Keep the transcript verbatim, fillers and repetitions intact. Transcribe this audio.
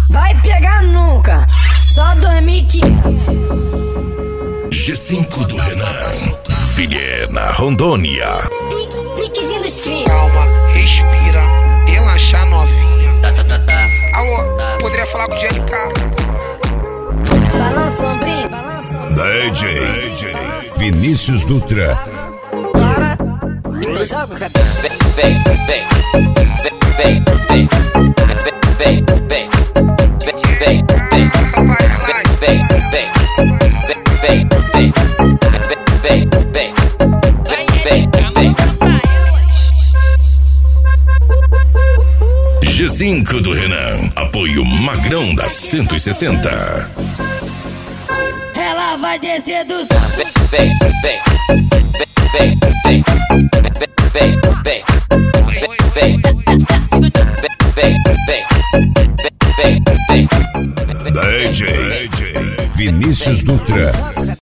vai pegar nunca. Só dois mil e quinhentos. G cinco do Renan, Vilhena, Rondônia. Piquezinho dos crios. Calma, respira, relaxa novinha. Tá, tá, tá, tá. Alô, poderia falar com o G L K? Balança ombrinho, D J Vinícius Dutra. para. Então joga o cabelo. Vem, vem, vem, vem, vem, vem, vem, vem, vem, vem, vem, vem, vem, vem, vem, vem. G cinco do Renan, apoio Magrão da cento e sessenta. Ela vai descer do Vem, vem, vem, vem, vem, vem, vem, vem, vem, vem, vem, vem. D J Vinícius Dutra.